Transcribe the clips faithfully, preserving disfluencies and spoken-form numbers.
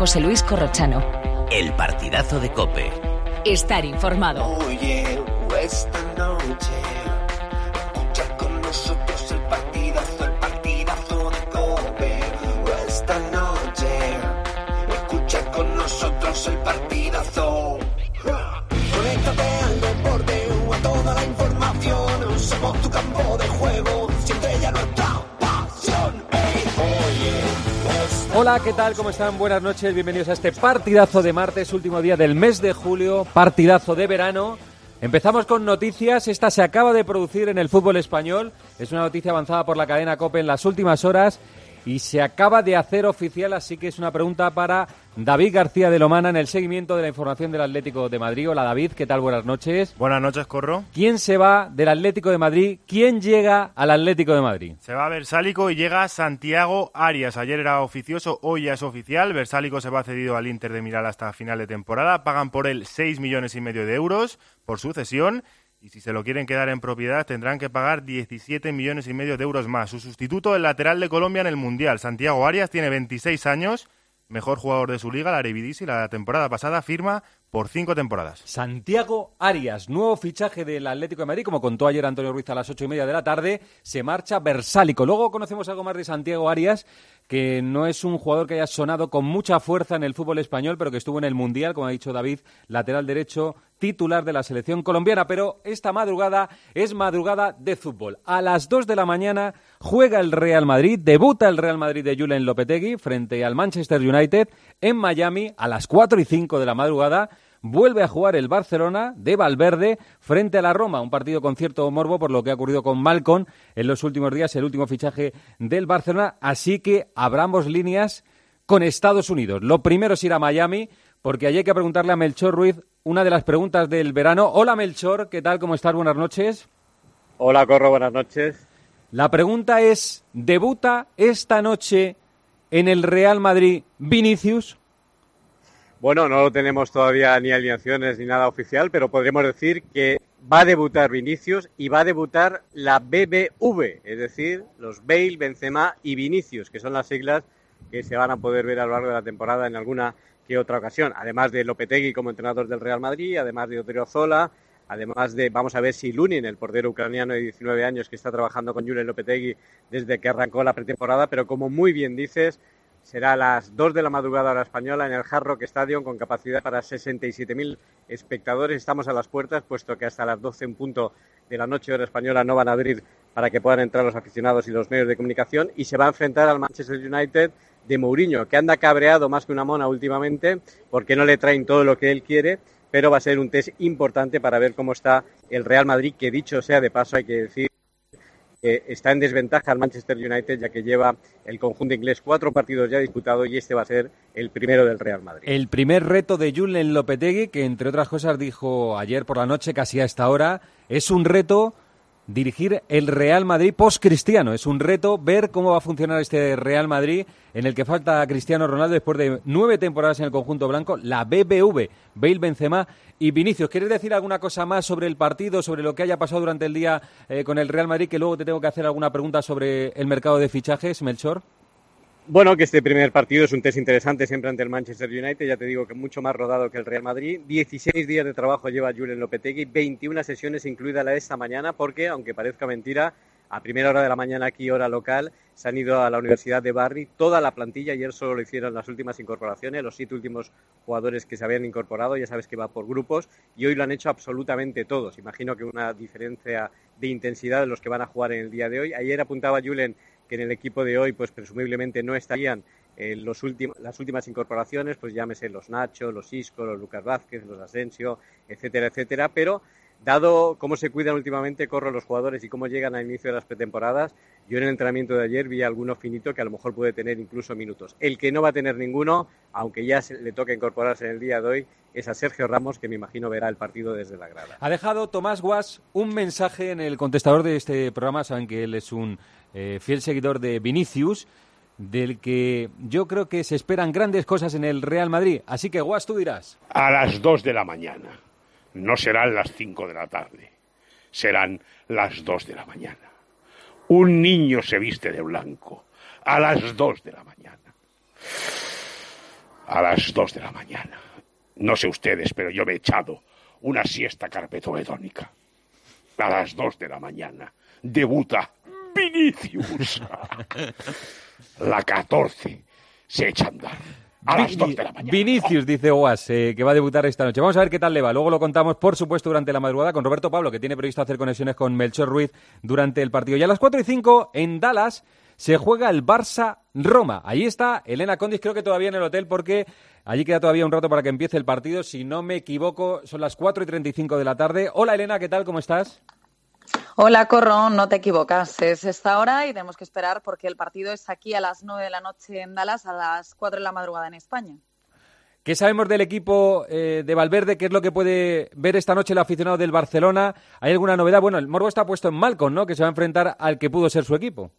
José Luis Corrochano. El partidazo de COPE. Estar informado. Oye, esta noche escucha con nosotros el partidazo, el partidazo de COPE. Esta noche escucha con nosotros el partidazo. Conéctate al deporte o a toda la información. Somos tu campo de juego, siente ya nuestra pasión. Hey, oye, esta Hola, ¿qué tal? ¿Cómo están? Buenas noches, bienvenidos a este partidazo de martes, último día del mes de julio, partidazo de verano. Empezamos con noticias, esta se acaba de producir en el fútbol español, es una noticia avanzada por la cadena COPE en las últimas horas y se acaba de hacer oficial, así que es una pregunta para David García de Lomana en el seguimiento de la información del Atlético de Madrid. Hola David, ¿qué tal? Buenas noches. Buenas noches, Corro. ¿Quién se va del Atlético de Madrid? ¿Quién llega al Atlético de Madrid? Se va Versálico y llega Santiago Arias. Ayer era oficioso, hoy ya es oficial. Versálico se va cedido al Inter de Milán hasta final de temporada. Pagan por él seis millones y medio de euros por su cesión. Y si se lo quieren quedar en propiedad tendrán que pagar diecisiete millones y medio de euros más. Su sustituto, el lateral de Colombia en el Mundial, Santiago Arias, tiene veintiséis años, mejor jugador de su liga, la Eredivisie, la temporada pasada firma por cinco temporadas. Santiago Arias, nuevo fichaje del Atlético de Madrid, como contó ayer Antonio Ruiz a las ocho y media de la tarde, se marcha Versálico. Luego conocemos algo más de Santiago Arias, que no es un jugador que haya sonado con mucha fuerza en el fútbol español, pero que estuvo en el Mundial, como ha dicho David, lateral derecho, titular de la selección colombiana, pero esta madrugada es madrugada de fútbol. A las dos de la mañana juega el Real Madrid, debuta el Real Madrid de Julen Lopetegui frente al Manchester United en Miami a las cuatro y cinco de la madrugada. Vuelve a jugar el Barcelona de Valverde frente a la Roma, un partido con cierto morbo por lo que ha ocurrido con Malcom en los últimos días, el último fichaje del Barcelona, así que abramos líneas con Estados Unidos. Lo primero es ir a Miami, porque allí hay que preguntarle a Melchor Ruiz una de las preguntas del verano. Hola Melchor, ¿qué tal? ¿Cómo estás? Buenas noches. Hola Corro, buenas noches. La pregunta es, ¿debuta esta noche en el Real Madrid Vinicius? Bueno, no lo tenemos todavía ni alineaciones ni nada oficial, pero podríamos decir que va a debutar Vinicius y va a debutar la B B V, es decir, los Bale, Benzema y Vinicius, que son las siglas que se van a poder ver a lo largo de la temporada en alguna que otra ocasión, además de Lopetegui como entrenador del Real Madrid, además de Odriozola, además de, vamos a ver si Lunin, el portero ucraniano de diecinueve años que está trabajando con Julen Lopetegui desde que arrancó la pretemporada, pero como muy bien dices, será a las dos de la madrugada hora española en el Hard Rock Stadium con capacidad para sesenta y siete mil espectadores. Estamos a las puertas, puesto que hasta las doce en punto de la noche hora española no van a abrir para que puedan entrar los aficionados y los medios de comunicación, y se va a enfrentar al Manchester United de Mourinho, que anda cabreado más que una mona últimamente porque no le traen todo lo que él quiere, pero va a ser un test importante para ver cómo está el Real Madrid, que dicho sea de paso hay que decir que está en desventaja al Manchester United, ya que lleva el conjunto inglés cuatro partidos ya disputados y este va a ser el primero del Real Madrid. El primer reto de Julen Lopetegui, que entre otras cosas dijo ayer por la noche, casi a esta hora, es un reto dirigir el Real Madrid post-Cristiano. Es un reto ver cómo va a funcionar este Real Madrid en el que falta a Cristiano Ronaldo después de nueve temporadas en el conjunto blanco, la B B V, Bale, Benzema y Vinicius. ¿Quieres decir alguna cosa más sobre el partido, sobre lo que haya pasado durante el día eh, con el Real Madrid, que luego te tengo que hacer alguna pregunta sobre el mercado de fichajes, Melchor? Bueno, que este primer partido es un test interesante siempre ante el Manchester United, ya te digo que mucho más rodado que el Real Madrid. dieciséis días de trabajo lleva Julen Lopetegui, veintiuna sesiones incluida la de esta mañana, porque, aunque parezca mentira, a primera hora de la mañana aquí, hora local, se han ido a la Universidad de Barry, toda la plantilla. Ayer solo lo hicieron las últimas incorporaciones, los siete últimos jugadores que se habían incorporado, ya sabes que va por grupos, y hoy lo han hecho absolutamente todos. Imagino que una diferencia de intensidad de los que van a jugar en el día de hoy. Ayer apuntaba Julen que en el equipo de hoy, pues presumiblemente no estarían eh, los últimos, las últimas incorporaciones, pues llámese los Nacho, los Isco, los Lucas Vázquez, los Asensio, etcétera, etcétera, pero dado cómo se cuidan últimamente, Corro, los jugadores y cómo llegan al inicio de las pretemporadas, yo en el entrenamiento de ayer vi a alguno finito que a lo mejor puede tener incluso minutos. El que no va a tener ninguno, aunque ya se le toca incorporarse en el día de hoy, es a Sergio Ramos, que me imagino verá el partido desde la grada. Ha dejado Tomás Guas un mensaje en el contestador de este programa. Saben que él es un eh, fiel seguidor de Vinicius, del que yo creo que se esperan grandes cosas en el Real Madrid. Así que, Guas, tú dirás. A las dos de la mañana. No serán las cinco de la tarde. Serán las dos de la mañana. Un niño se viste de blanco. A las dos de la mañana. a las dos de la mañana. No sé ustedes, pero yo me he echado una siesta carpetovedónica. A las dos de la mañana debuta Vinicius. La catorce se echa a andar. A las dos de la mañana. Vinicius, dice Oas, eh, que va a debutar esta noche. Vamos a ver qué tal le va. Luego lo contamos, por supuesto, durante la madrugada con Roberto Pablo, que tiene previsto hacer conexiones con Melchor Ruiz durante el partido. Y a las cuatro y cinco, en Dallas, se juega el Barça-Roma. Ahí está Elena Condis, creo que todavía en el hotel, porque allí queda todavía un rato para que empiece el partido. Si no me equivoco, son las cuatro y treinta y cinco de la tarde. Hola, Elena, ¿qué tal? ¿Cómo estás? Hola, Corro, no te equivocas. Es esta hora y tenemos que esperar porque el partido es aquí a las nueve de la noche en Dallas, a las cuatro de la madrugada en España. ¿Qué sabemos del equipo eh, de Valverde? ¿Qué es lo que puede ver esta noche el aficionado del Barcelona? ¿Hay alguna novedad? Bueno, el morbo está puesto en Malcom, ¿no? Que se va a enfrentar al que pudo ser su equipo.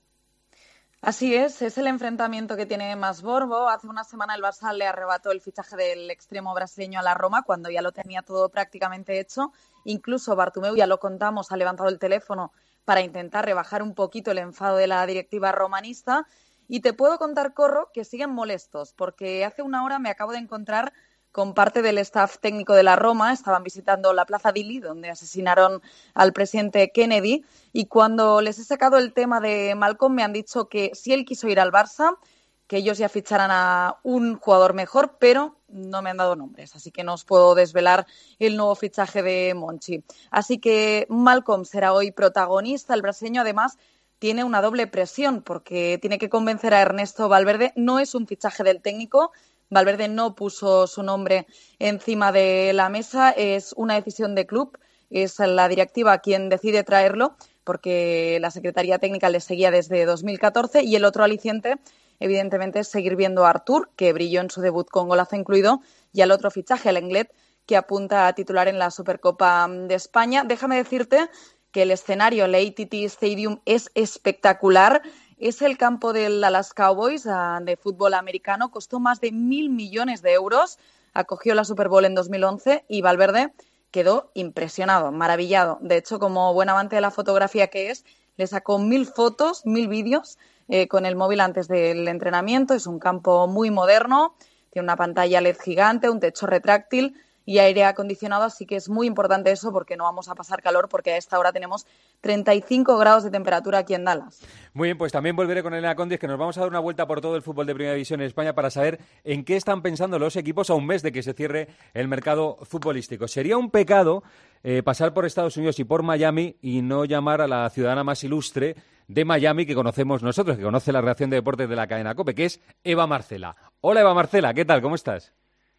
Así es, es el enfrentamiento que tiene más morbo. Hace una semana el Barça le arrebató el fichaje del extremo brasileño a la Roma cuando ya lo tenía todo prácticamente hecho. Incluso Bartomeu, ya lo contamos, ha levantado el teléfono para intentar rebajar un poquito el enfado de la directiva romanista. Y te puedo contar, Corro, que siguen molestos porque hace una hora me acabo de encontrar con parte del staff técnico de la Roma. Estaban visitando la Plaza Dili, donde asesinaron al presidente Kennedy, y cuando les he sacado el tema de Malcom me han dicho que si él quiso ir al Barça, que ellos ya ficharan a un jugador mejor, pero no me han dado nombres, así que no os puedo desvelar el nuevo fichaje de Monchi. Así que Malcom será hoy protagonista. El brasileño, además, tiene una doble presión porque tiene que convencer a Ernesto Valverde. No es un fichaje del técnico, Valverde no puso su nombre encima de la mesa, es una decisión de club, es la directiva quien decide traerlo porque la Secretaría Técnica le seguía desde dos mil catorce, y el otro aliciente, evidentemente, es seguir viendo a Artur, que brilló en su debut con golazo incluido, y al otro fichaje, al Lenglet, que apunta a titular en la Supercopa de España. Déjame decirte que el escenario, el A T T Stadium, es espectacular. Es el campo del Dallas Cowboys uh, de fútbol americano. Costó más de mil millones de euros. Acogió la Super Bowl en dos mil once y Valverde quedó impresionado, maravillado. De hecho, como buen amante de la fotografía que es, le sacó mil fotos, mil vídeos eh, con el móvil antes del entrenamiento. Es un campo muy moderno, tiene una pantalla L E D gigante, un techo retráctil y aire acondicionado, así que es muy importante eso porque no vamos a pasar calor, porque a esta hora tenemos treinta y cinco grados de temperatura aquí en Dallas. Muy bien, pues también volveré con Elena Condis, que nos vamos a dar una vuelta por todo el fútbol de Primera División en España para saber en qué están pensando los equipos a un mes de que se cierre el mercado futbolístico. Sería un pecado eh, pasar por Estados Unidos y por Miami y no llamar a la ciudadana más ilustre de Miami que conocemos nosotros, que conoce la redacción de deportes de la cadena COPE, que es Eva Marcela. Hola, Eva Marcela, ¿qué tal? ¿Cómo estás?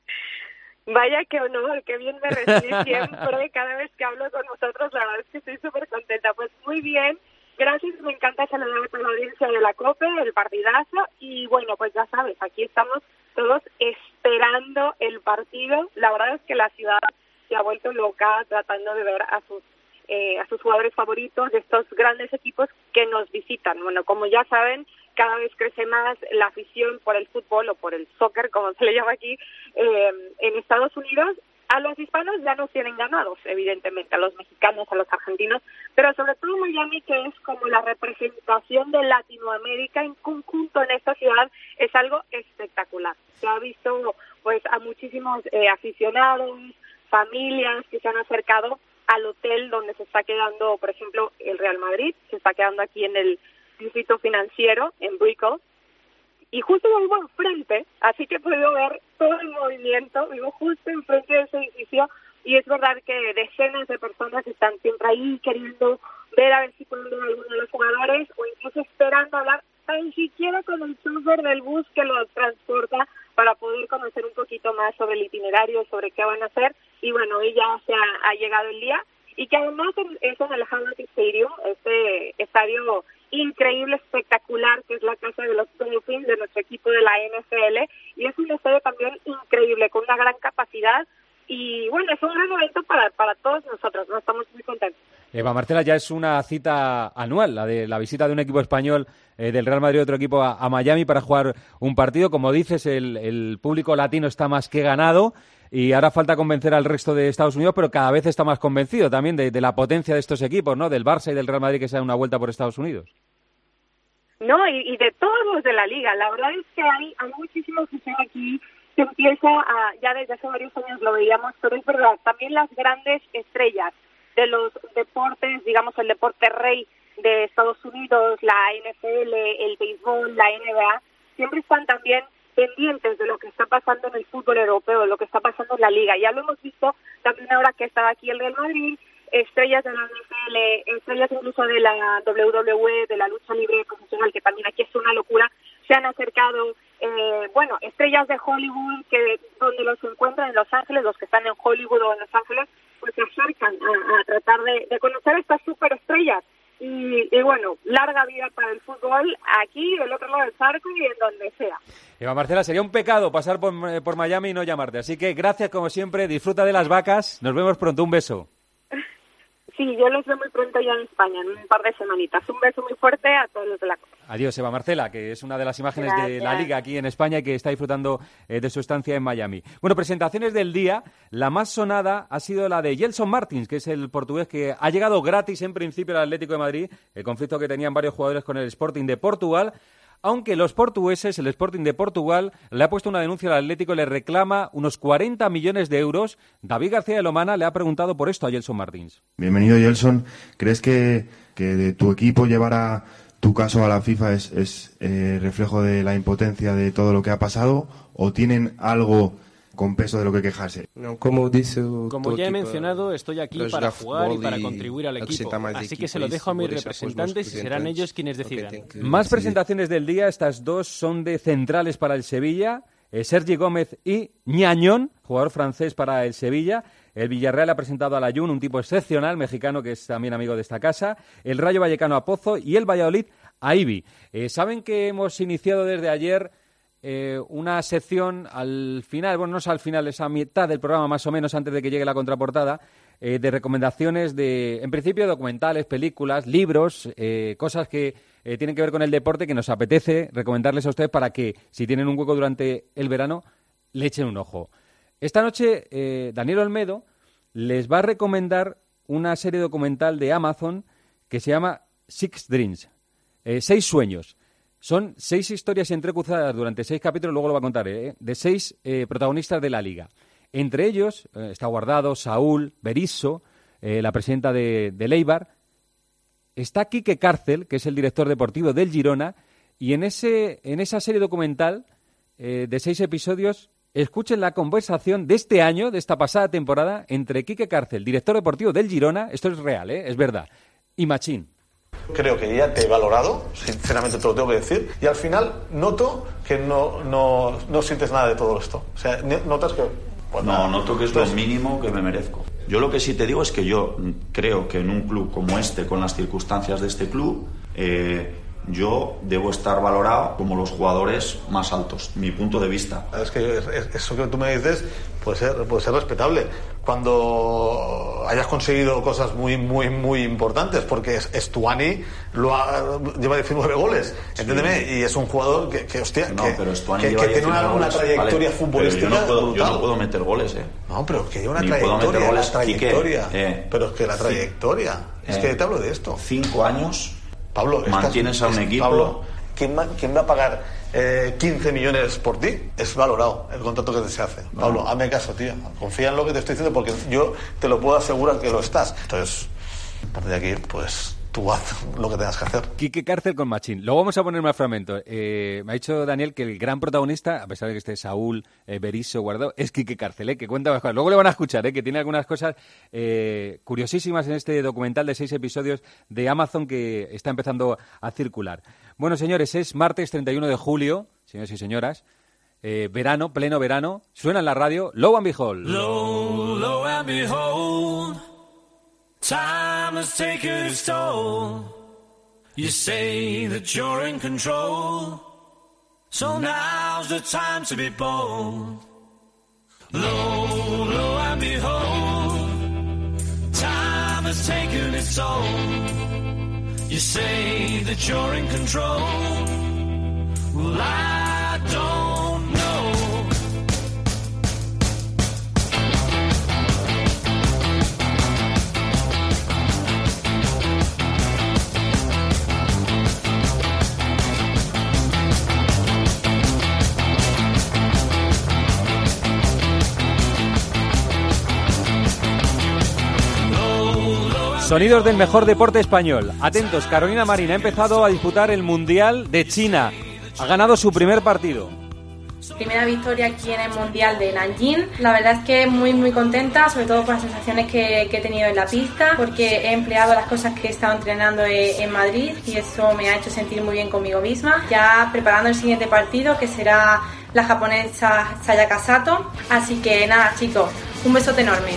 Vaya, qué honor, qué bien me recibís siempre cada vez que hablo con vosotros. La verdad es que estoy súper contenta. Pues muy bien, gracias, me encanta saludar a toda la audiencia de la COPE, el partidazo. Y bueno, pues ya sabes, aquí estamos todos esperando el partido. La verdad es que la ciudad se ha vuelto loca tratando de ver a sus eh, a sus jugadores favoritos de estos grandes equipos que nos visitan. Bueno, como ya saben, cada vez crece más la afición por el fútbol o por el soccer, como se le llama aquí, eh, en Estados Unidos. A los hispanos ya nos tienen ganados, evidentemente, a los mexicanos, a los argentinos, pero sobre todo Miami, que es como la representación de Latinoamérica en conjunto en esta ciudad, es algo espectacular. Se ha visto pues a muchísimos eh, aficionados, familias que se han acercado al hotel donde se está quedando, por ejemplo, el Real Madrid, se está quedando aquí en el distrito financiero, en Brickell, y justo vivo enfrente, así que he podido ver todo el movimiento, vivo justo enfrente de ese edificio, y es verdad que decenas de personas están siempre ahí queriendo ver a ver si pueden ver a alguno de los jugadores, o incluso esperando hablar tan siquiera con el chofer del bus que los transporta para poder conocer un poquito más sobre el itinerario, sobre qué van a hacer, y bueno, hoy ya se ha, ha llegado el día, y que además es en el Hard Rock Stadium, este estadio increíble, espectacular, que es la casa de los Dolphins, de nuestro equipo de la N F L, y es un estadio también increíble, con una gran capacidad, y bueno, es un gran evento para, para todos nosotros, ¿no? Estamos muy contentos. Eva Marcela, ya es una cita anual, la de la visita de un equipo español eh, del Real Madrid, otro equipo a, a Miami para jugar un partido. Como dices, el, el público latino está más que ganado y ahora falta convencer al resto de Estados Unidos, pero cada vez está más convencido también de, de la potencia de estos equipos, ¿no? Del Barça y del Real Madrid que se dan una vuelta por Estados Unidos. No, y, y de todos los de la liga. La verdad es que hay, hay muchísima afición aquí se empieza a, ya desde hace varios años lo veíamos, pero es verdad, también las grandes estrellas de los deportes, digamos el deporte rey de Estados Unidos, la N F L, el béisbol, la N B A, siempre están también pendientes de lo que está pasando en el fútbol europeo, de lo que está pasando en la Liga. Ya lo hemos visto también ahora que está aquí el Real Madrid, estrellas de la N F L, estrellas incluso de la W W E, de la lucha libre profesional, que también aquí es una locura, se han acercado, eh, bueno, estrellas de Hollywood, que donde los encuentran en Los Ángeles, los que están en Hollywood o en Los Ángeles, pues se acercan a, a tratar de, de conocer a estas superestrellas. Y, y bueno, larga vida para el fútbol aquí, del otro lado del charco y en donde sea. Eva Marcela, sería un pecado pasar por, por Miami y no llamarte. Así que gracias como siempre, disfruta de las vacas. Nos vemos pronto, un beso. Sí, yo los veo muy pronto ya en España, en un par de semanitas. Un beso muy fuerte a todos los de la Copa. Adiós, Eva Marcela, que es una de las imágenes Gracias. de la Liga aquí en España y que está disfrutando eh, de su estancia en Miami. Bueno, presentaciones del día. La más sonada ha sido la de Gelson Martins, que es el portugués que ha llegado gratis en principio al Atlético de Madrid, el conflicto que tenían varios jugadores con el Sporting de Portugal. Aunque los portugueses, el Sporting de Portugal, le ha puesto una denuncia al Atlético y le reclama unos cuarenta millones de euros. David García de Lomana le ha preguntado por esto a Gelson Martins. Bienvenido, Gelson. ¿Crees que, que de tu equipo llevará tu caso a la FIFA es, es eh, reflejo de la impotencia de todo lo que ha pasado o tienen algo con peso de lo que quejarse? No, como dice Como ya he mencionado, estoy aquí para jugar y para contribuir al equipo, así que se lo dejo a mis representantes y serán ellos quienes decidan. Más presentaciones del día, estas dos son de centrales para el Sevilla, eh, Sergi Gómez y Ñañón, jugador francés para el Sevilla. El Villarreal ha presentado a Layún, un tipo excepcional, mexicano, que es también amigo de esta casa. El Rayo Vallecano a Pozo y el Valladolid a Ibi. Eh, Saben que hemos iniciado desde ayer Eh, una sección al final, bueno, no es al final, es a mitad del programa más o menos, antes de que llegue la contraportada, eh, de recomendaciones de, en principio, documentales, películas, libros, eh, cosas que eh, tienen que ver con el deporte que nos apetece recomendarles a ustedes para que, si tienen un hueco durante el verano, le echen un ojo. Esta noche, eh, Daniel Olmedo les va a recomendar una serie documental de Amazon que se llama Six Dreams, eh, Seis Sueños. Son seis historias entrecruzadas durante seis capítulos, luego lo va a contar, ¿eh? de seis eh, protagonistas de la Liga. Entre ellos eh, está Guardado, Saúl, Berizzo, eh, la presidenta de, de Eibar. Está Quique Cárcel, que es el director deportivo del Girona. Y en, ese, en esa serie documental eh, de seis episodios, escuchen la conversación de este año, de esta pasada temporada, entre Quique Cárcel, director deportivo del Girona, esto es real, ¿eh? es verdad, y Machín. Creo que ya te he valorado, sinceramente te lo tengo que decir, y al final noto que no, no, no sientes nada de todo esto. O sea, notas que... Pues no, nada. Noto que es Entonces, lo mínimo que me merezco. Yo lo que sí te digo es que yo creo que en un club como este, con las circunstancias de este club, eh, yo debo estar valorado como los jugadores más altos, mi punto de vista. Es que eso que tú me dices puede ser, puede ser respetable cuando hayas conseguido cosas muy muy muy importantes, porque Estuani lo ha, lleva diecinueve goles, entiéndeme, sí. Y es un jugador que, que hostia, no, que, pero Estuani que, lleva que tiene una, una trayectoria vale, futbolística. Yo no, puedo, brutal. yo no puedo meter goles, eh. No, pero que lleva una Ni trayectoria, goles, la trayectoria. Quique, eh, pero es que la trayectoria, eh, es que te hablo de esto. Cinco años. Pablo, mantienes estás, a un es, equipo. Pablo, ¿quién va, ¿quién va a pagar eh, quince millones por ti? Es valorado el contrato que se hace. Bueno. Pablo, hazme caso, tío. Confía en lo que te estoy diciendo porque yo te lo puedo asegurar que lo estás. Entonces, a partir de aquí, pues tú haz lo que tengas que hacer. Quique Cárcel con Machín. Luego vamos a poner más fragmentos. Eh, me ha dicho Daniel que el gran protagonista, a pesar de que esté Saúl, eh, Berizzo, Guardado, es Quique Cárcel, eh, que cuenta más cosas. Luego le van a escuchar, eh, que tiene algunas cosas eh, curiosísimas en este documental de seis episodios de Amazon que está empezando a circular. Bueno, señores, es martes treinta y uno de julio, señores y señoras, eh, verano, pleno verano, suena en la radio Lo and Behold. Lo, lo and behold, time has taken its toll. You say that you're in control, so now's the time to be bold. Lo, lo and behold, time has taken its toll. You say that you're in control, well I don't know. Sonidos del mejor deporte español. Atentos, Carolina Marín ha empezado a disputar el Mundial de China. Ha ganado su primer partido. Primera victoria aquí en el Mundial de Nanjing. La verdad es que muy muy contenta, sobre todo por las sensaciones que, que he tenido en la pista, porque he empleado las cosas que he estado entrenando en Madrid y eso me ha hecho sentir muy bien conmigo misma. Ya preparando el siguiente partido, que será la japonesa Sayaka Sato. Así que nada, chicos, un besote enorme.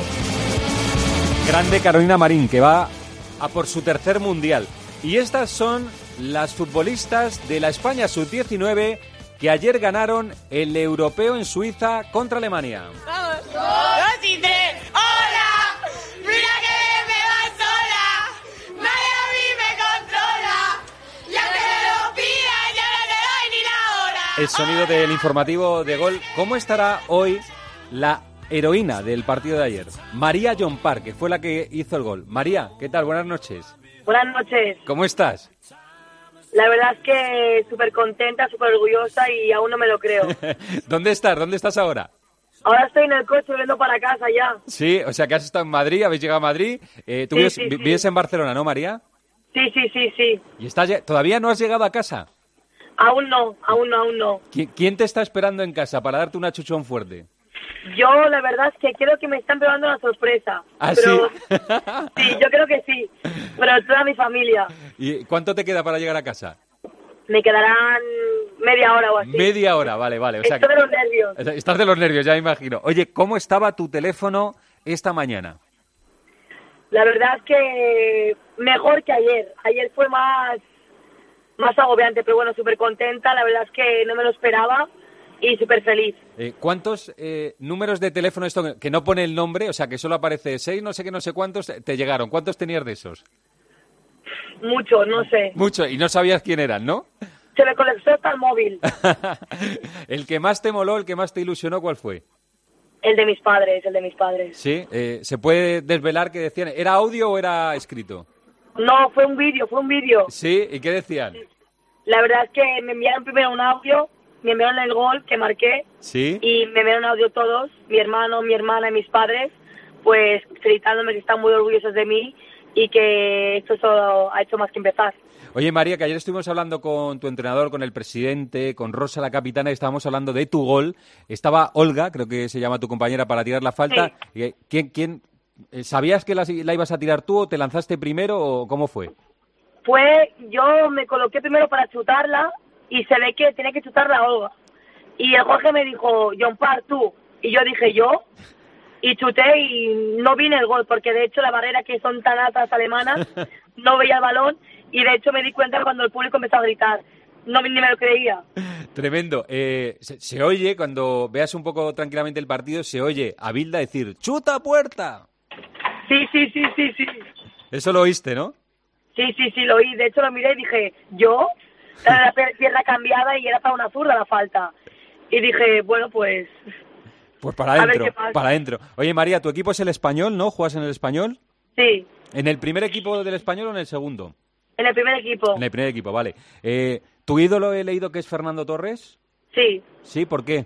Grande Carolina Marín, que va a por su tercer Mundial. Y estas son las futbolistas de la España sub diecinueve que ayer ganaron el europeo en Suiza contra Alemania. ¡Vamos! ¡Dos y tres! ¡Hola! ¡Mira que bien me va sola! ¡Nadie a mí me controla! ¡Ya que me lo pidas, ya no te doy ni la hora! El sonido del informativo de Gol. ¿Cómo estará hoy la heroína del partido de ayer? María Llompart, que fue la que hizo el gol. María, ¿qué tal? Buenas noches. Buenas noches. ¿Cómo estás? La verdad es que súper contenta, súper orgullosa y aún no me lo creo. ¿Dónde estás? ¿Dónde estás ahora? Ahora estoy en el coche volviendo para casa ya. Sí, o sea que has estado en Madrid, habéis llegado a Madrid. Eh, ¿Tú sí, vives, sí, sí. vives en Barcelona, no, María? Sí, sí, sí, sí. ¿Y estás, todavía no has llegado a casa? Aún no, aún no, aún no. ¿Quién, quién te está esperando en casa para darte un achuchón fuerte? Yo la verdad es que creo que me están pegando una sorpresa. ¿Ah, pero, sí? Sí, yo creo que sí, pero toda mi familia. ¿Y cuánto te queda para llegar a casa? Me quedarán media hora o así. Media hora, vale, vale. O sea, Estoy de los nervios. Estás de los nervios, ya me imagino. Oye, ¿cómo estaba tu teléfono esta mañana? La verdad es que mejor que ayer. Ayer fue más, más agobiante, pero bueno, súper contenta. La verdad es que no me lo esperaba y súper feliz. Eh, ¿Cuántos eh, números de teléfono, esto que no pone el nombre, o sea, que solo aparece seis, no sé qué, no sé cuántos, te llegaron? ¿Cuántos tenías de esos? Mucho, no sé. Mucho, y no sabías quién eran, ¿no? Se me conectó hasta el móvil. ¿El que más te moló, el que más te ilusionó, cuál fue? El de mis padres, el de mis padres. Sí, eh, ¿se puede desvelar qué decían? ¿Era audio o era escrito? No, fue un vídeo, fue un vídeo. Sí, ¿y qué decían? La verdad es que me enviaron primero un audio, me enviaron el gol que marqué. Sí. Y me enviaron audio todos, mi hermano, mi hermana y mis padres, pues felicitándome que están muy orgullosos de mí y que esto solo ha hecho más que empezar. Oye, María, que ayer estuvimos hablando con tu entrenador, con el presidente, con Rosa, la capitana, y estábamos hablando de tu gol. Estaba Olga, creo que se llama tu compañera, para tirar la falta. Sí. ¿Quién, quién, ¿Sabías que la, la ibas a tirar tú o te lanzaste primero o cómo fue? Fue, yo me coloqué primero para chutarla y se ve que tenía que chutarla Olga. Y el Jorge me dijo, Llompart, tú. Y yo dije, ¿yo? Y chuté y no vi el gol, porque de hecho la barrera, que son tan altas alemanas, no veía el balón. Y de hecho me di cuenta cuando el público empezó a gritar. No, ni me lo creía. Tremendo. Eh, se, se oye, cuando veas un poco tranquilamente el partido, se oye a Bilda decir, ¡chuta puerta! Sí, sí, sí, sí, sí. Eso lo oíste, ¿no? Sí, sí, sí, lo oí. De hecho lo miré y dije, ¿yo? Era la pierna cambiada y era para una zurda la falta. Y dije, bueno, pues... Pues para adentro, para adentro. Oye, María, ¿tu equipo es el Español, no? ¿Juegas en el Español? Sí. ¿En el primer equipo del Español o en el segundo? En el primer equipo. En el primer equipo, vale. Eh, ¿Tu ídolo he leído que es Fernando Torres? Sí. ¿Sí? ¿Por qué?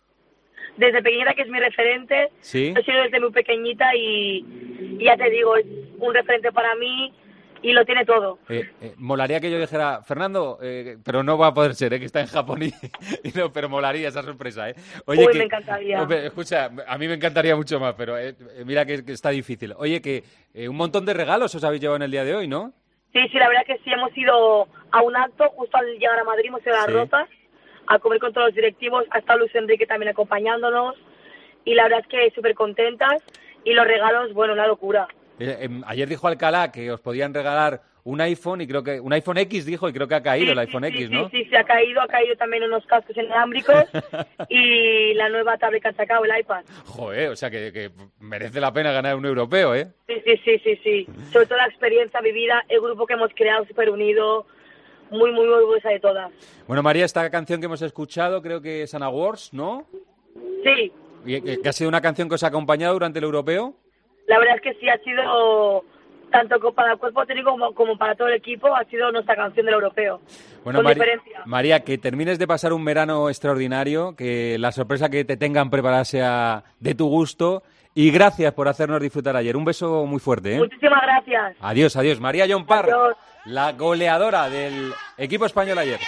Desde pequeñita, que es mi referente. Sí. He sido desde muy pequeñita y, y ya te digo, es un referente para mí y lo tiene todo. Eh, eh, molaría que yo dijera, Fernando, eh, pero no va a poder ser, eh, que está en Japón y, y no, pero molaría esa sorpresa. Eh. Oye, Uy, que, me encantaría. Hombre, escucha, a mí me encantaría mucho más, pero eh, mira que, que está difícil. Oye, que eh, un montón de regalos os habéis llevado en el día de hoy, ¿no? Sí, sí, la verdad que sí, hemos ido a un acto justo al llegar a Madrid, hemos ido a las Sí. Rozas a comer con todos los directivos, ha estado Luis Enrique también acompañándonos y la verdad es que súper contentas y los regalos, bueno, una locura. Eh, eh, ayer dijo Alcalá que os podían regalar un iPhone y creo que un iPhone X dijo y creo que ha caído Sí, el sí, iPhone sí, X, sí, ¿no? Sí, sí, ha caído, ha caído también unos cascos inalámbricos y la nueva tablet que han sacado, el iPad. Joder, o sea que, que merece la pena ganar un europeo, ¿eh? Sí, sí, sí, sí, sí. Sobre todo la experiencia vivida, el grupo que hemos creado súper unido, muy, muy, muy orgullosa de todas. Bueno, María, esta canción que hemos escuchado creo que es Anna Wars, ¿no? Sí. ¿Y que, que ha sido una canción que os ha acompañado durante el europeo? La verdad es que sí, ha sido, tanto para el cuerpo técnico como, como para todo el equipo, ha sido nuestra canción del europeo. Bueno, con Mari- diferencia. María, que termines de pasar un verano extraordinario, que la sorpresa que te tengan preparada sea de tu gusto y gracias por hacernos disfrutar ayer. Un beso muy fuerte, ¿eh? Muchísimas gracias. Adiós, adiós. María Llompart, Adiós. la goleadora del equipo español ayer.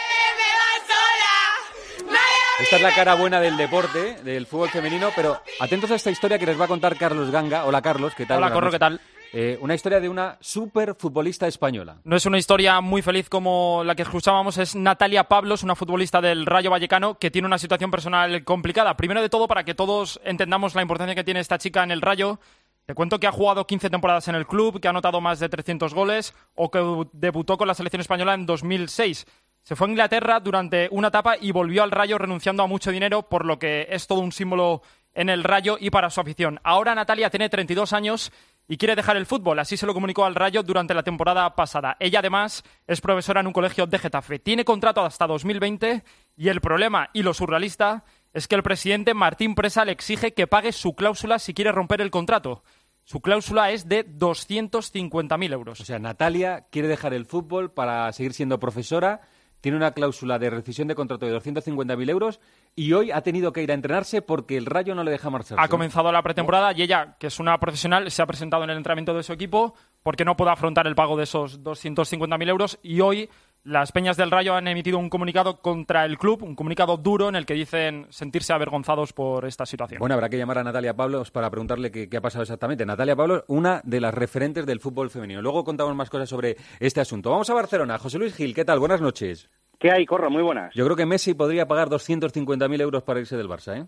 Esta es la cara buena del deporte, del fútbol femenino, pero atentos a esta historia que les va a contar Carlos Ganga. Hola, Carlos, ¿qué tal? Hola, Corro, ¿qué tal? Eh, una historia de una super futbolista española. No es una historia muy feliz como la que escuchábamos, es Natalia Pablos, una futbolista del Rayo Vallecano que tiene una situación personal complicada. Primero de todo, para que todos entendamos la importancia que tiene esta chica en el Rayo, te cuento que ha jugado quince temporadas en el club, que ha anotado más de trescientos goles o que debutó con la selección española en dos mil seis. Se fue a Inglaterra durante una etapa y volvió al Rayo renunciando a mucho dinero, por lo que es todo un símbolo en el Rayo y para su afición. Ahora Natalia tiene treinta y dos años y quiere dejar el fútbol, así se lo comunicó al Rayo durante la temporada pasada. Ella además es profesora en un colegio de Getafe. Tiene contrato hasta dos mil veinte y el problema y lo surrealista es que el presidente Martín Presa le exige que pague su cláusula si quiere romper el contrato. Su cláusula es de doscientos cincuenta mil euros. O sea, Natalia quiere dejar el fútbol para seguir siendo profesora. Tiene una cláusula de rescisión de contrato de doscientos cincuenta mil euros y hoy ha tenido que ir a entrenarse porque el Rayo no le deja marcharse. Ha comenzado la pretemporada y ella, que es una profesional, se ha presentado en el entrenamiento de su equipo porque no puede afrontar el pago de esos doscientos cincuenta mil euros y hoy las peñas del Rayo han emitido un comunicado contra el club, un comunicado duro en el que dicen sentirse avergonzados por esta situación. Bueno, habrá que llamar a Natalia Pablos para preguntarle qué, qué ha pasado exactamente. Natalia Pablos, una de las referentes del fútbol femenino. Luego contamos más cosas sobre este asunto. Vamos a Barcelona. José Luis Gil, ¿qué tal? Buenas noches. ¿Qué hay, Corro? Muy buenas. Yo creo que Messi podría pagar doscientos cincuenta mil euros para irse del Barça, ¿eh?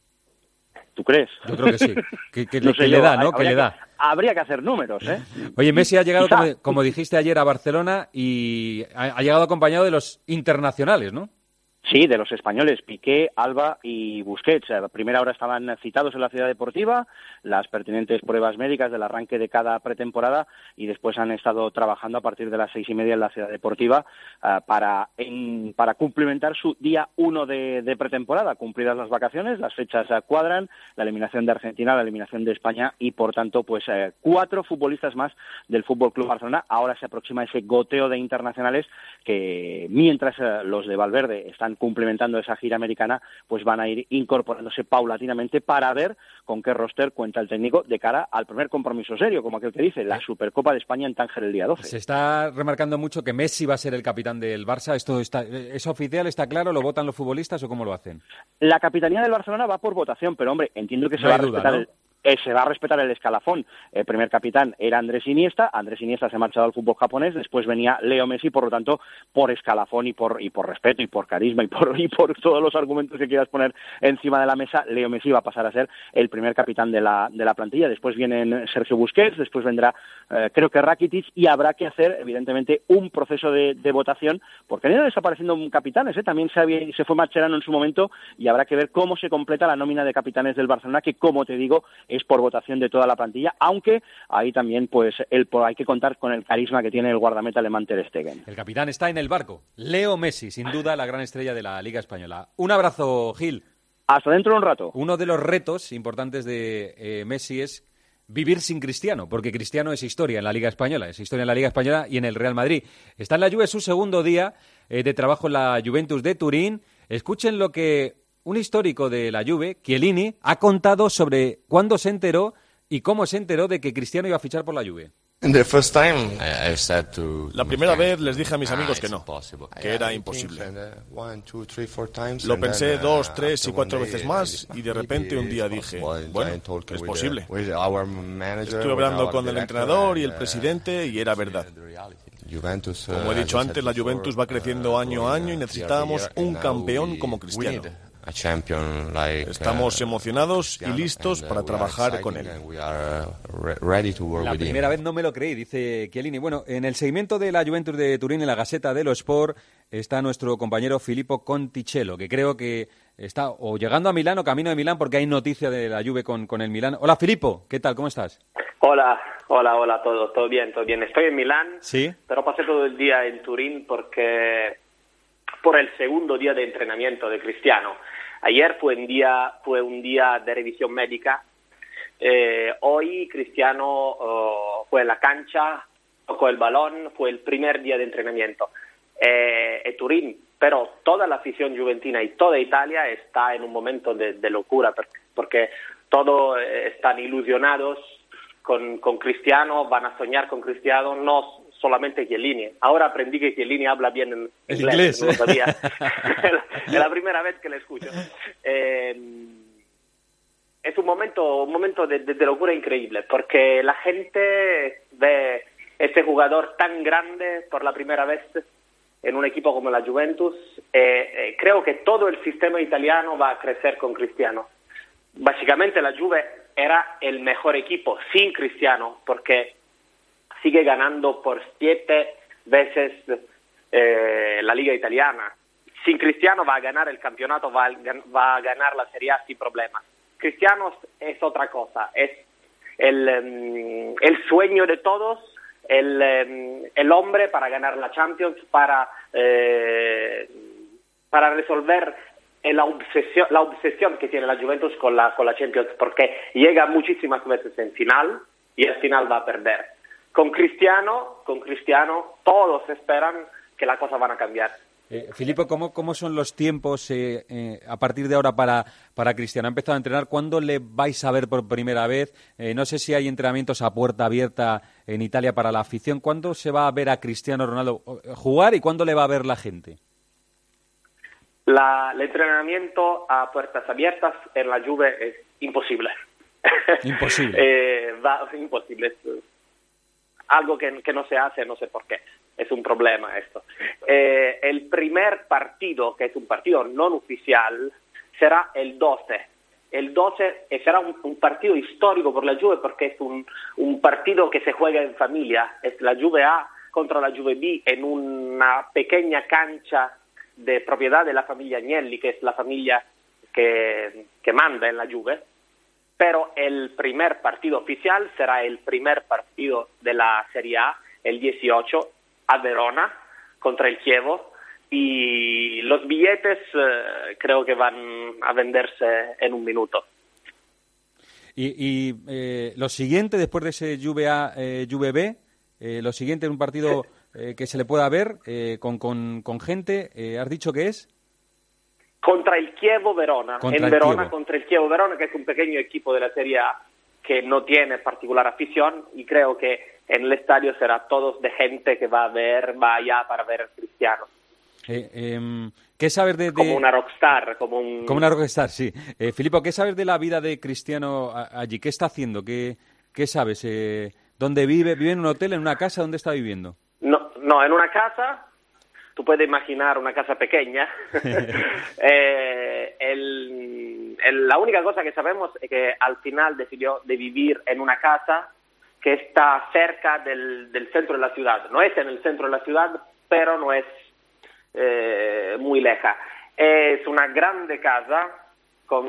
¿Tú crees? Yo creo que sí. Que, que, no que sé le yo, da, ¿no? Que le que, da. Habría que hacer números, ¿eh? Oye, Messi ha llegado, como, como dijiste ayer, a Barcelona y ha, ha llegado acompañado de los internacionales, ¿no? Sí, de los españoles, Piqué, Alba y Busquets. A primera hora estaban citados en la ciudad deportiva, las pertinentes pruebas médicas del arranque de cada pretemporada y después han estado trabajando a partir de las seis y media en la ciudad deportiva uh, para, en, para cumplimentar su día uno de, de pretemporada. Cumplidas las vacaciones, las fechas uh, cuadran, la eliminación de Argentina, la eliminación de España y, por tanto, pues uh, cuatro futbolistas más del Fútbol Club Barcelona. Ahora se aproxima ese goteo de internacionales que, mientras uh, los de Valverde están cumplimentando esa gira americana, pues van a ir incorporándose paulatinamente para ver con qué roster cuenta el técnico de cara al primer compromiso serio, como aquel que dice, la Supercopa de España en Tánger el día doce. Se está remarcando mucho que Messi va a ser el capitán del Barça. ¿Esto está, es oficial, está claro? ¿Lo votan los futbolistas o cómo lo hacen? La capitanía del Barcelona va por votación, pero hombre, entiendo que se no va a duda, respetar ¿no? el... Eh, se va a respetar el escalafón. El primer capitán era Andrés Iniesta, Andrés Iniesta se ha marchado al fútbol japonés, después venía Leo Messi, por lo tanto, por escalafón y por y por respeto y por carisma y por y por todos los argumentos que quieras poner encima de la mesa, Leo Messi va a pasar a ser el primer capitán de la de la plantilla. Después vienen Sergio Busquets, después vendrá eh, creo que Rakitic y habrá que hacer evidentemente un proceso de, de votación porque han ido desapareciendo capitanes, ¿eh? También se, había, se fue Mascherano en su momento y habrá que ver cómo se completa la nómina de capitanes del Barcelona, que como te digo es por votación de toda la plantilla, aunque ahí también pues el, hay que contar con el carisma que tiene el guardameta alemán Ter Stegen. El capitán está en el barco, Leo Messi, sin duda la gran estrella de la Liga Española. Un abrazo, Gil. Hasta dentro de un rato. Uno de los retos importantes de eh, Messi es vivir sin Cristiano, porque Cristiano es historia en la Liga Española, es historia en la Liga Española y en el Real Madrid. Está en la Juve, su segundo día eh, de trabajo en la Juventus de Turín. Escuchen lo que un histórico de la Juve, Chiellini, ha contado sobre cuándo se enteró y cómo se enteró de que Cristiano iba a fichar por la Juve. La primera vez les dije a mis amigos que no, que era imposible. Lo pensé dos, tres y cuatro veces más y de repente un día dije, bueno, es posible. Estuve hablando con el entrenador y el presidente y era verdad. Como he dicho antes, la Juventus va creciendo año a año y necesitábamos un campeón como Cristiano. Estamos emocionados y listos para trabajar con él. La primera vez no me lo creí, dice Chiellini. Bueno, en el seguimiento de la Juventus de Turín, en la Gaceta dello Sport, está nuestro compañero Filippo Conticello, que creo que está o llegando a Milán o camino de Milán, porque hay noticia de la Juve con, con el Milán. Hola, Filippo, ¿qué tal? ¿Cómo estás? Hola, hola, hola, todo, todo bien, todo bien. Estoy en Milán, ¿sí? Pero pasé todo el día en Turín porque por el segundo día de entrenamiento de Cristiano. Ayer fue un día, fue un día de revisión médica. Eh, hoy Cristiano uh, fue en la cancha, tocó el balón, fue el primer día de entrenamiento. Eh, en Turín, pero toda la afición juventina y toda Italia está en un momento de, de locura porque todos eh, están ilusionados con, con Cristiano, van a soñar con Cristiano, no solamente Chiellini. Ahora aprendí que Chiellini habla bien en el inglés, inglés, no lo ¿eh? sabía. Es la primera vez que le escucho. Eh, es un momento, un momento de, de, de locura increíble, porque la gente ve este jugador tan grande por la primera vez en un equipo como la Juventus. Eh, eh, creo que todo el sistema italiano va a crecer con Cristiano. Básicamente la Juve era el mejor equipo sin Cristiano, porque sigue ganando por siete veces eh, la Liga Italiana. Sin Cristiano va a ganar el campeonato, va a, va a ganar la Serie A sin problemas. Cristiano es otra cosa, es el, um, el sueño de todos, el, um, el hombre para ganar la Champions, para, eh, para resolver la obsesión, la obsesión que tiene la Juventus con la, con la Champions, porque llega muchísimas veces en final y al final va a perder. Con Cristiano, con Cristiano, todos esperan que las cosas van a cambiar. Eh, Filippo, ¿cómo, ¿cómo son los tiempos eh, eh, a partir de ahora para, para Cristiano? ¿Ha empezado a entrenar? ¿Cuándo le vais a ver por primera vez? Eh, no sé si hay entrenamientos a puerta abierta en Italia para la afición. ¿Cuándo se va a ver a Cristiano Ronaldo jugar y cuándo le va a ver la gente? La, el entrenamiento a puertas abiertas en la Juve es imposible. Imposible. eh, va, imposible. Es algo que, que no se hace, no sé por qué. Es un problema esto. Eh, el primer partido, que es un partido no oficial, será el doce. El doce será un, un partido histórico por la Juve porque es un, un partido que se juega en familia. Es la Juve A contra la Juve B en una pequeña cancha de propiedad de la familia Agnelli, que es la familia que, que manda en la Juve. Pero el primer partido oficial será el primer partido de la Serie A, el dieciocho, a Verona, contra el Chievo, y los billetes eh, creo que van a venderse en un minuto. Y, y eh, lo siguiente, después de ese Juve A, eh, Juve B, eh, lo siguiente en un partido eh, que se le pueda ver eh, con, con, con gente, eh, ¿has dicho que es? Contra el Chievo Verona, contra en Verona Chievo. contra el Chievo Verona, que es un pequeño equipo de la Serie A que no tiene particular afición, y creo que en el estadio será todos de gente que va a ver, va allá para ver a Cristiano. Eh, eh, ¿Qué sabes de, de...? Como una rockstar, como un... Como una rockstar, sí. Eh, Filippo, ¿qué sabes de la vida de Cristiano allí? ¿Qué está haciendo? ¿Qué, qué sabes? Eh, ¿Dónde vive? ¿Vive en un hotel, en una casa? ¿Dónde está viviendo? No, no, en una casa. Tú puedes imaginar una casa pequeña. eh, el, el, la única cosa que sabemos es que al final decidió de vivir en una casa que está cerca del, del centro de la ciudad. No es en el centro de la ciudad, pero no es eh, muy leja. Es una grande casa con,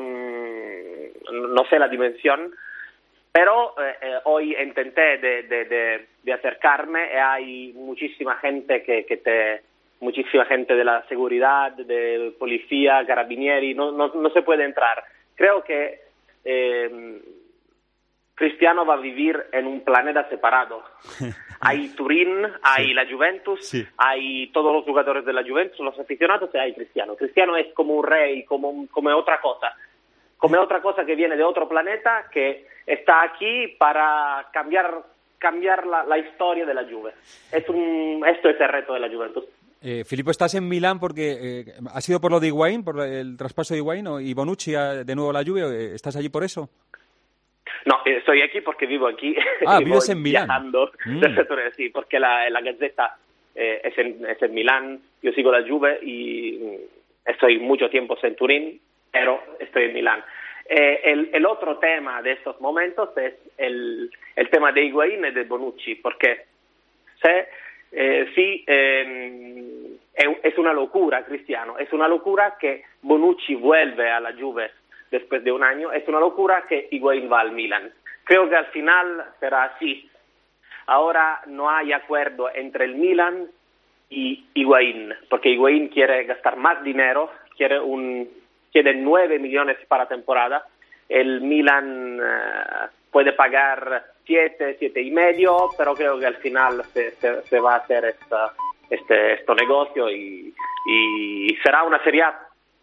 no sé la dimensión, pero eh, eh, hoy intenté de, de, de, de acercarme y hay muchísima gente que, que te... muchísima gente de la seguridad, de policía, carabinieri, no, no, no se puede entrar. Creo que eh, Cristiano va a vivir en un planeta separado. Hay Turín, hay sí. la Juventus, sí. hay todos los jugadores de la Juventus, los aficionados y hay Cristiano. Cristiano es como un rey, como, como otra cosa, como otra cosa que viene de otro planeta, que está aquí para cambiar, cambiar la, la historia de la Juve. Es un, esto es el reto de la Juventus. Eh, Filippo, estás en Milán porque eh, ha sido por lo de Higuaín, por el traspaso de Higuaín, ¿no? Y Bonucci a, de nuevo a la Juve. ¿Estás allí por eso? No, estoy aquí porque vivo aquí. Ah, vives en Milán. Viajando. Mm. Sí, porque la, la Gazzetta eh, es, en, es en Milán. Yo sigo la Juve y estoy mucho tiempo en Turín, pero estoy en Milán. Eh, el, el otro tema de estos momentos es el, el tema de Higuaín y de Bonucci, porque sé, eh, sí, eh, es una locura, Cristiano, es una locura que Bonucci vuelve a la Juve después de un año, es una locura que Higuaín va al Milan. Creo que al final será así. Ahora no hay acuerdo entre el Milan y Higuaín, porque Higuaín quiere gastar más dinero, quiere un quiere nueve millones para temporada. El Milan uh, puede pagar siete, siete y medio, pero creo que al final se, se, se va a hacer esta, este, este negocio y, y será una Serie A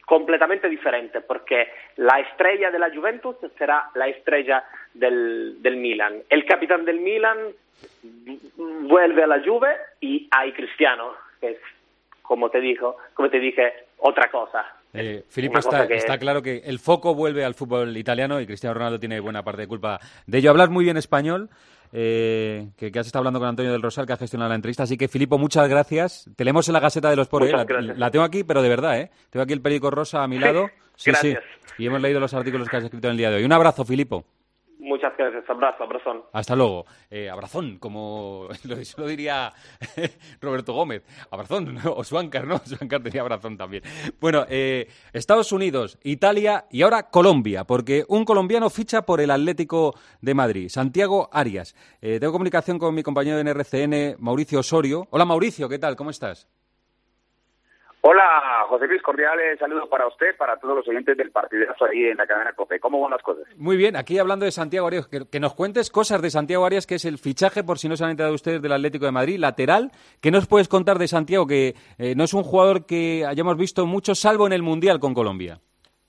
completamente diferente, porque la estrella de la Juventus será la estrella del, del Milan. El capitán del Milan vuelve a la Juve y hay Cristiano, que es, como te dijo, como te dije, otra cosa. Eh, Filippo, está, que... está claro que el foco vuelve al fútbol italiano y Cristiano Ronaldo tiene buena parte de culpa de ello. Hablas muy bien español, eh, que, que has estado hablando con Antonio del Rosal, que ha gestionado la entrevista. Así que, Filippo, muchas gracias. Te leemos en la Gaceta de los Sports. Eh, la, la tengo aquí, pero de verdad, ¿eh? Tengo aquí el periódico rosa a mi lado. Sí, gracias. Sí. Y hemos leído los artículos que has escrito en el día de hoy. Un abrazo, Filippo. Muchas gracias. Abrazo, abrazón. Hasta luego. Eh, abrazón, como lo, eso lo diría Roberto Gómez. Abrazón, ¿no? O Swankar, ¿no? Swankar tenía abrazón también. Bueno, eh, Estados Unidos, Italia y ahora Colombia, porque un colombiano ficha por el Atlético de Madrid, Santiago Arias. Eh, tengo comunicación con mi compañero en R C N, Mauricio Osorio. Hola, Mauricio, ¿qué tal? ¿Cómo estás? Hola, José Luis, cordiales saludos para usted, para todos los oyentes del partidazo ahí en la cadena COPE. ¿Cómo van las cosas? Muy bien, aquí hablando de Santiago Arias, que, que nos cuentes cosas de Santiago Arias, que es el fichaje, por si no se han enterado ustedes, del Atlético de Madrid, lateral. ¿Qué nos puedes contar de Santiago, que eh, no es un jugador que hayamos visto mucho, salvo en el Mundial con Colombia?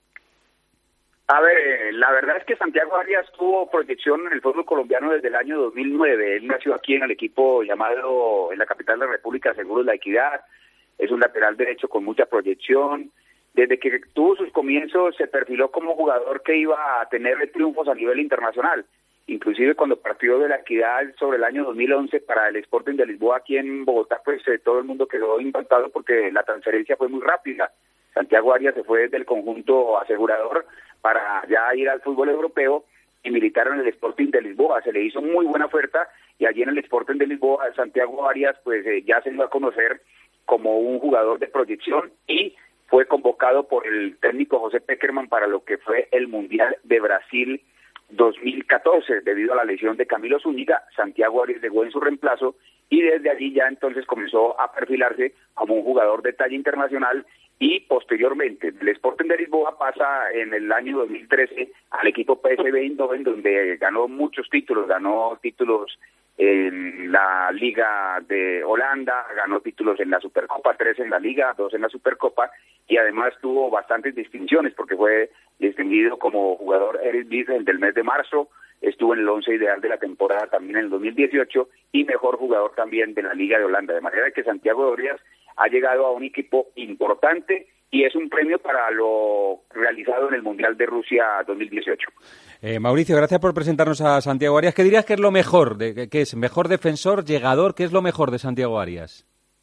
A ver, la verdad es que Santiago Arias tuvo proyección en el fútbol colombiano desde el año dos mil nueve. Él nació aquí en el equipo llamado, en la capital de la República, Seguros La Equidad. Es un lateral derecho con mucha proyección. Desde que tuvo sus comienzos se perfiló como jugador que iba a tener triunfos a nivel internacional. Inclusive cuando partió de La Equidad sobre el año dos mil once para el Sporting de Lisboa aquí en Bogotá, pues eh, todo el mundo quedó impactado porque la transferencia fue muy rápida. Santiago Arias se fue desde el conjunto asegurador para ya ir al fútbol europeo y militar en el Sporting de Lisboa. Se le hizo muy buena oferta y allí en el Sporting de Lisboa Santiago Arias pues eh, ya se dio a conocer como un jugador de proyección y fue convocado por el técnico José Peckerman para lo que fue el Mundial de Brasil dos mil catorce. Debido a la lesión de Camilo Zúñiga, Santiago Arias llegó en su reemplazo y desde allí ya entonces comenzó a perfilarse como un jugador de talla internacional y posteriormente del Sporting de Lisboa pasa en el año dos mil trece al equipo P S V Eindhoven, donde ganó muchos títulos, ganó títulos en la Liga de Holanda, ganó títulos en la Supercopa, tres en la Liga, dos en la Supercopa, y además tuvo bastantes distinciones porque fue distinguido como jugador Eredivisie del mes de marzo, estuvo en el once ideal de la temporada también en el dos mil dieciocho y mejor jugador también de la Liga de Holanda, de manera que Santiago Arias ha llegado a un equipo importante y es un premio para lo realizado en el Mundial de Rusia dos mil dieciocho. Eh, Mauricio, gracias por presentarnos a Santiago Arias. ¿Qué dirías que es lo mejor? De, ¿Qué es? ¿Mejor defensor, llegador? ¿Qué es lo mejor de Santiago Arias?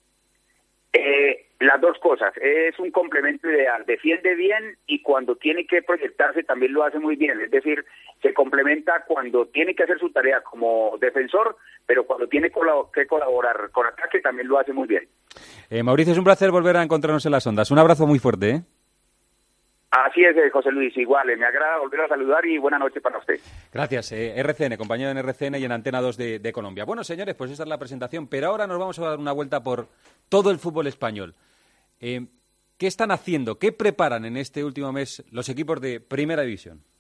Eh, las dos cosas. Es un complemento ideal. Defiende bien y cuando tiene que proyectarse también lo hace muy bien. Es decir, se complementa cuando tiene que hacer su tarea como defensor, pero cuando tiene que colaborar con ataque también lo hace muy bien. Eh, Mauricio, es un placer volver a encontrarnos en las ondas. Un abrazo muy fuerte, ¿eh? Así es, José Luis, igual, eh, me agrada volver a saludar y buena noche para usted. Gracias, eh, R C N, compañero en R C N y en Antena dos de, de Colombia. Bueno, señores, pues esta es la presentación, pero ahora nos vamos a dar una vuelta por todo el fútbol español. Eh, ¿Qué están haciendo, qué preparan en este último mes los equipos de Primera División?